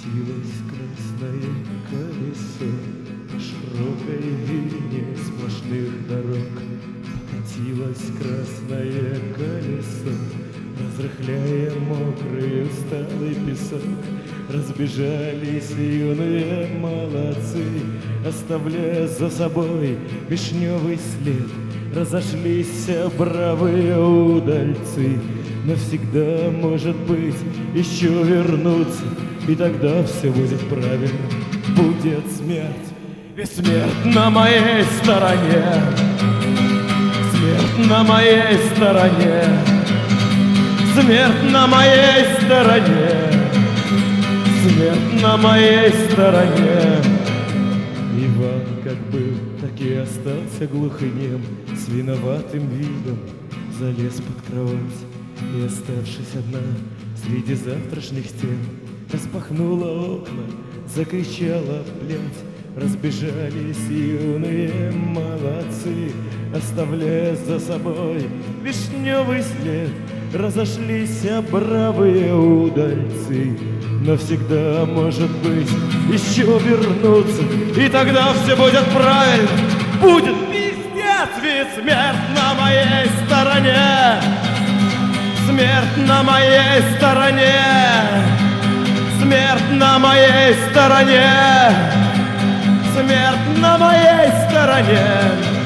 Покатилось красное колесо по широкой вине сплошных дорог. Покатилось красное колесо, разрыхляя мокрый усталый песок. Разбежались юные молодцы, оставляя за собой вишневый след. Разошлись бравые удальцы, но всегда, может быть, еще вернуться, и тогда все будет правильно. Будет смерть, и смерть на моей стороне. Смерть на моей стороне. Смерть на моей стороне. Смерть на моей стороне. Иван как был, так и остался глухонем, с виноватым видом залез под кровать и, оставшись одна среди завтрашних стен, распахнула окна, закричала «Блядь!». Разбежались юные молодцы, оставляя за собой вишневый след. Разошлись бравые удальцы, но всегда, может быть, еще вернуться, и тогда все будет правильно. Будет пиздец, ведь смерть на моей стороне. Смерть на моей стороне. Смерть на моей стороне. Смерть на моей стороне.